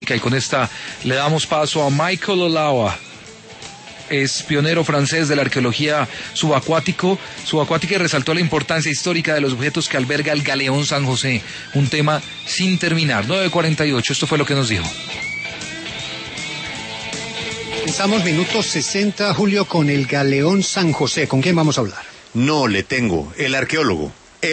Y con esta le damos paso a Michael Olawa. Es pionero francés de la arqueología subacuática y resaltó la importancia histórica de los objetos que alberga el Galeón San José. Un tema sin terminar. 9:48, esto fue lo que nos dijo. Estamos minutos 60, Julio, con el Galeón San José. ¿Con quién vamos a hablar? No, le tengo. El arqueólogo.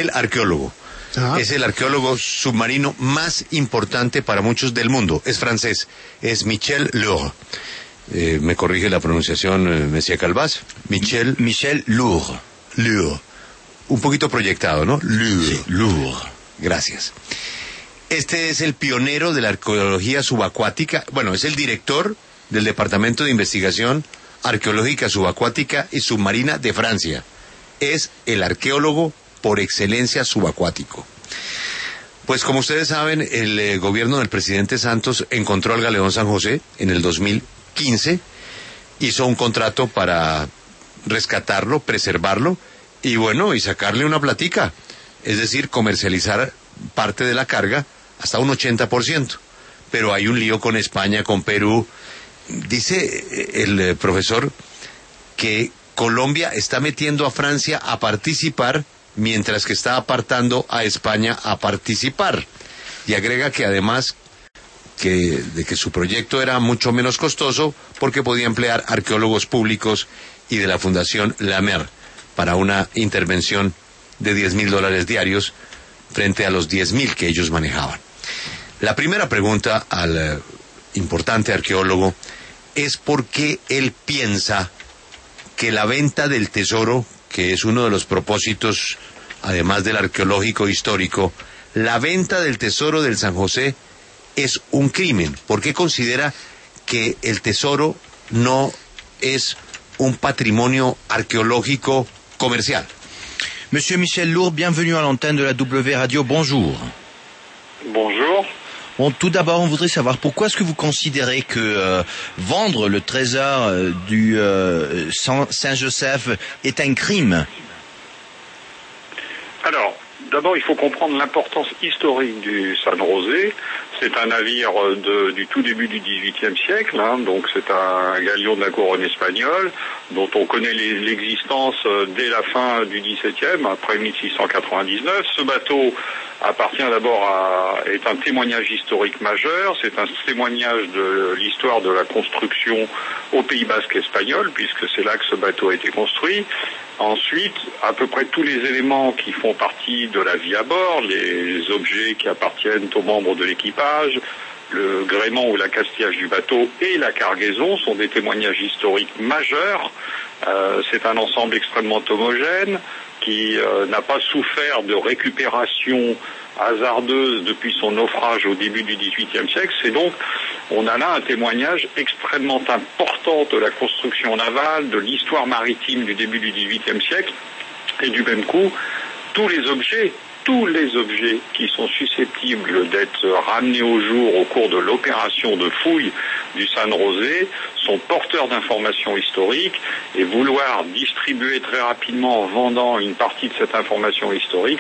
Es el arqueólogo submarino más importante para muchos del mundo. Es francés. Es Michel Lourdes. Me corrige la pronunciación, Monsieur Calvás. Michel Lourdes. Lourdes. Un poquito proyectado, ¿no? Lourdes. Sí, Lourdes. Gracias. Este es el pionero de la arqueología subacuática. Bueno, es el director del Departamento de Investigación Arqueológica Subacuática y Submarina de Francia. Es el arqueólogo por excelencia subacuático. Pues como ustedes saben, el gobierno del presidente Santos encontró al Galeón San José en el 2015, hizo un contrato para rescatarlo, preservarlo y bueno, y sacarle una platica, es decir, comercializar parte de la carga hasta un 80%. Pero hay un lío con España, con Perú. Dice el profesor que Colombia está metiendo a Francia a participar, mientras que está apartando a España a participar. Y agrega que además de que su proyecto era mucho menos costoso porque podía emplear arqueólogos públicos y de la Fundación La Mer para una intervención de $10,000 diarios frente a los 10,000 que ellos manejaban. La primera pregunta al importante arqueólogo es por qué él piensa que la venta del tesoro, que es uno de los propósitos, además del arqueológico histórico, la venta del tesoro del San José es un crimen. ¿Por qué considera que el tesoro no es un patrimonio arqueológico comercial? Monsieur Michel Lourdes, bienvenue à l'antenne de la W Radio, bonjour. Bonjour. Bon, tout d'abord, on voudrait savoir pourquoi est-ce que vous considérez que vendre le trésor du Saint-Joseph est un crime? Alors, d'abord, il faut comprendre l'importance historique du San José. C'est un navire du tout début du XVIIIe siècle, donc c'est un galion de la couronne espagnole dont on connaît l'existence dès la fin du XVIIe, après 1699. Ce bateau appartient est un témoignage historique majeur, c'est un témoignage de l'histoire de la construction au Pays Basque espagnol, puisque c'est là que ce bateau a été construit. Ensuite, à peu près tous les éléments qui font partie de la vie à bord, les objets qui appartiennent aux membres de l'équipage, le gréement ou l'accastillage du bateau et la cargaison sont des témoignages historiques majeurs. C'est un ensemble extrêmement homogène qui n'a pas souffert de récupération hasardeuse depuis son naufrage au début du XVIIIe siècle. C'est donc, on a là un témoignage extrêmement important de la construction navale, de l'histoire maritime du début du XVIIIe siècle, et du même coup, tous les objets qui sont susceptibles d'être ramenés au jour au cours de l'opération de fouille du San José sont porteurs d'informations historiques, et vouloir distribuer très rapidement en vendant une partie de cette information historique,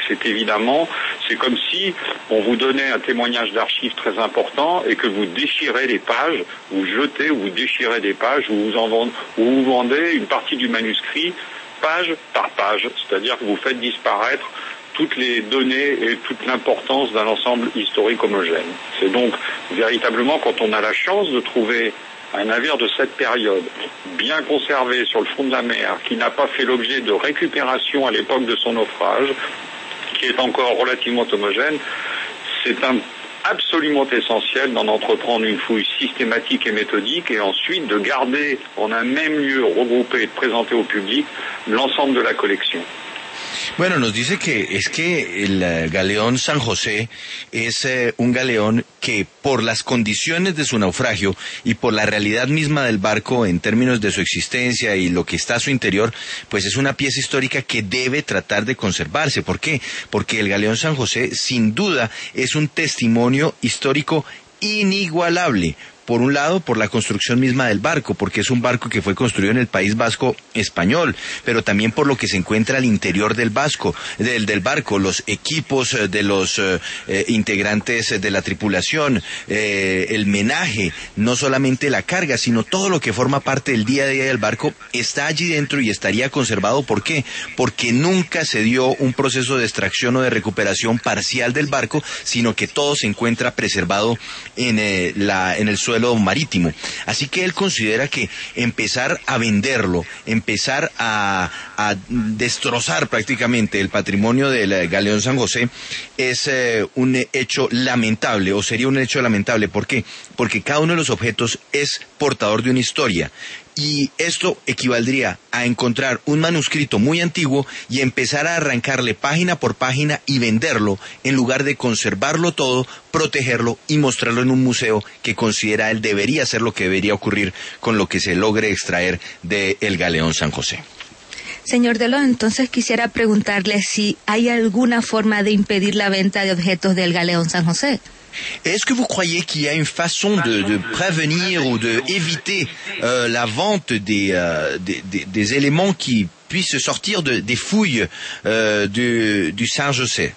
c'est comme si on vous donnait un témoignage d'archives très important et que vous déchirez les pages, vous jetez ou vous déchirez des pages, ou vous vendez une partie du manuscrit page par page, c'est-à-dire que vous faites disparaître toutes les données et toute l'importance d'un ensemble historique homogène. C'est donc véritablement, quand on a la chance de trouver un navire de cette période, bien conservé sur le fond de la mer, qui n'a pas fait l'objet de récupération à l'époque de son naufrage, qui est encore relativement homogène, c'est absolument essentiel d'en entreprendre une fouille systématique et méthodique, et ensuite de garder en un même lieu regroupé et de présenter au public l'ensemble de la collection. Bueno, nos dice que el galeón San José es un galeón que por las condiciones de su naufragio y por la realidad misma del barco en términos de su existencia y lo que está a su interior, pues es una pieza histórica que debe tratar de conservarse. ¿Por qué? Porque el galeón San José sin duda es un testimonio histórico inigualable por un lado, por la construcción misma del barco, porque es un barco que fue construido en el País Vasco español, pero también por lo que se encuentra al interior del barco, los equipos de los integrantes de la tripulación, el menaje, no solamente la carga, sino todo lo que forma parte del día a día del barco está allí dentro y estaría conservado. ¿Por qué? Porque nunca se dio un proceso de extracción o de recuperación parcial del barco, sino que todo se encuentra preservado en el suelo marítimo. Así que él considera que empezar a venderlo, empezar a destrozar prácticamente el patrimonio del Galeón San José es un hecho lamentable, o sería un hecho lamentable. ¿Por qué? Porque cada uno de los objetos es portador de una historia. Y esto equivaldría a encontrar un manuscrito muy antiguo y empezar a arrancarle página por página y venderlo, en lugar de conservarlo todo, protegerlo y mostrarlo en un museo que considera él debería ser lo que debería ocurrir con lo que se logre extraer del Galeón San José. Señor Delon, entonces quisiera preguntarle si hay alguna forma de impedir la venta de objetos del Galeón San José. Est-ce que vous croyez qu'il y a une façon de prévenir ou de éviter la vente des éléments qui puissent sortir des fouilles du San José?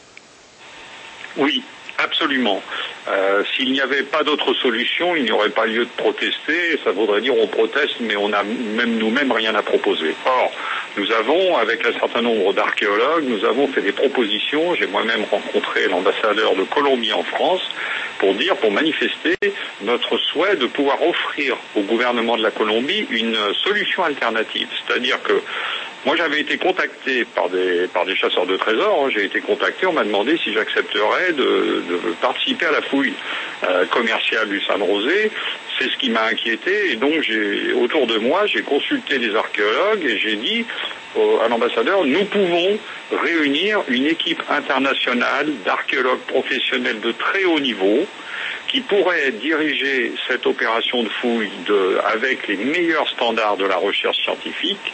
Oui, absolument. S'il n'y avait pas d'autre solution, il n'y aurait pas lieu de protester. Ça voudrait dire on proteste, mais on n'a même nous-mêmes rien à proposer. Or, nous avons, avec un certain nombre d'archéologues, nous avons fait des propositions. J'ai moi-même rencontré l'ambassadeur de Colombie en France pour manifester notre souhait de pouvoir offrir au gouvernement de la Colombie une solution alternative. C'est-à-dire que moi, j'avais été contacté par des chasseurs de trésors. J'ai été contacté, on m'a demandé si j'accepterais de participer à la fouille commerciale du San José. C'est ce qui m'a inquiété. Et donc, autour de moi, j'ai consulté les archéologues et j'ai dit à l'ambassadeur, nous pouvons réunir une équipe internationale d'archéologues professionnels de très haut niveau qui pourrait diriger cette opération de fouille avec les meilleurs standards de la recherche scientifique.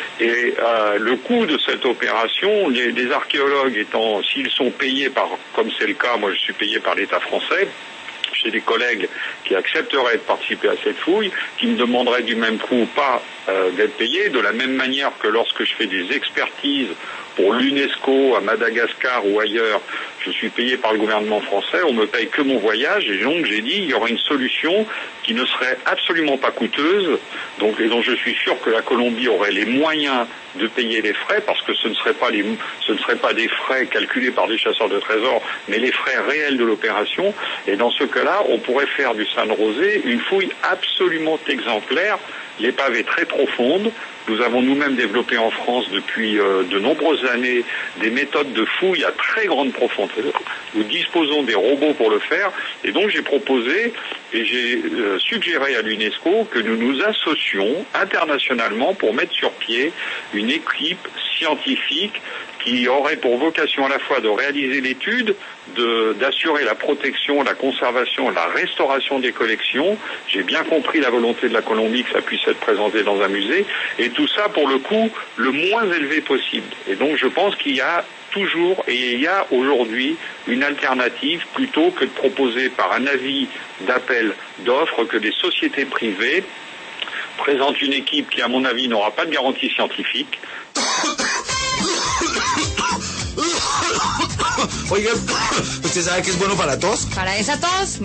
Et le coût de cette opération, les archéologues étant, s'ils sont payés comme c'est le cas, moi je suis payé par l'État français, j'ai des collègues qui accepteraient de participer à cette fouille, qui me demanderaient du même coup pas d'être payés, de la même manière que lorsque je fais des expertises pour l'UNESCO à Madagascar ou ailleurs, je suis payé par le gouvernement français, on me paye que mon voyage, et donc j'ai dit il y aura une solution qui ne serait absolument pas coûteuse, et dont je suis sûr que la Colombie aurait les moyens de payer les frais, parce que ce ne seraient pas des frais calculés par des chasseurs de trésors, mais les frais réels de l'opération. Et dans ce cas-là, on pourrait faire du San José une fouille absolument exemplaire. L'épave est très profonde. Nous avons nous-mêmes développé en France depuis de nombreuses années des méthodes de fouille à très grande profondeur. Nous disposons des robots pour le faire. Et donc j'ai proposé et j'ai suggéré à l'UNESCO que nous nous associons internationalement pour mettre sur pied une équipe scientifique qui aurait pour vocation à la fois de réaliser l'étude, d'assurer la protection, la conservation, la restauration des collections. J'ai bien compris la volonté de la Colombie que ça puisse être présenté dans un musée, et tout ça pour le coût le moins élevé possible. Et donc je pense qu'il y a toujours, et il y a aujourd'hui, une alternative plutôt que de proposer par un avis d'appel d'offres que des sociétés privées présentent une équipe qui, à mon avis, n'aura pas de garantie scientifique. Oiga, ¿usted sabe que es bueno para la tos? Para esa tos...